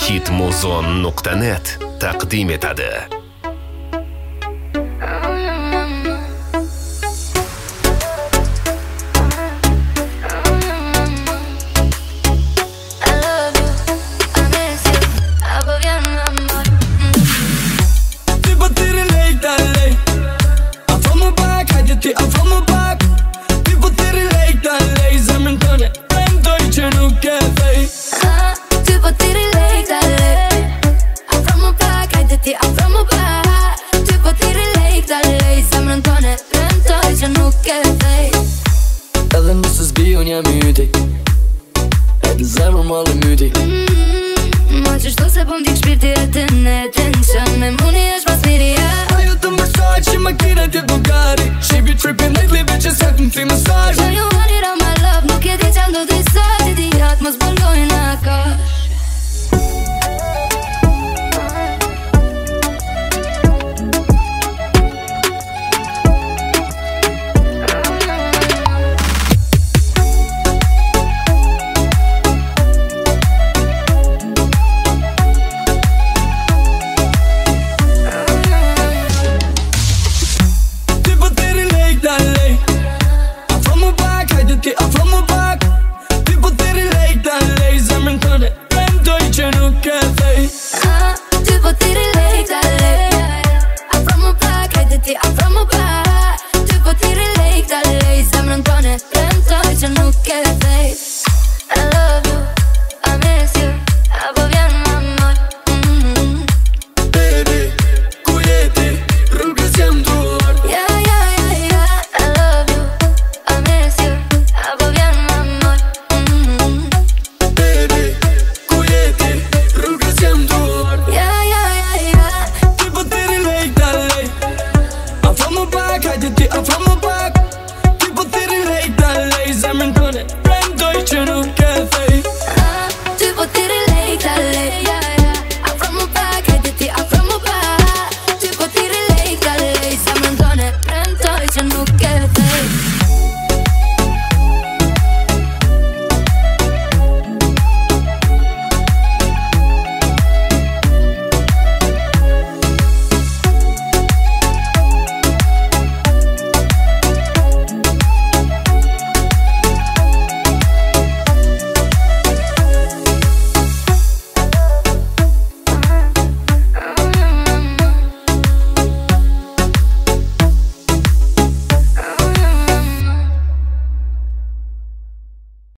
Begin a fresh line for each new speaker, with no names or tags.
Hitmuzon.net taqdim etadi.
Edhe nëse s'bi unë jam yti, edhe zemër m'alli myti.
Ma qështu se po m'dik shpirti e të netin, që me muni është pas miria.
Ajo të mërsaj që makina t'je Bulgari. She be tripping lately, bitches having free massage.
So you want it all my love, nuk e di qa ndo t'i sot i dijat, mos bëllojnë akash.
Tipo ti rilej dalej, zemrën tëne prendoj që nuk e thej.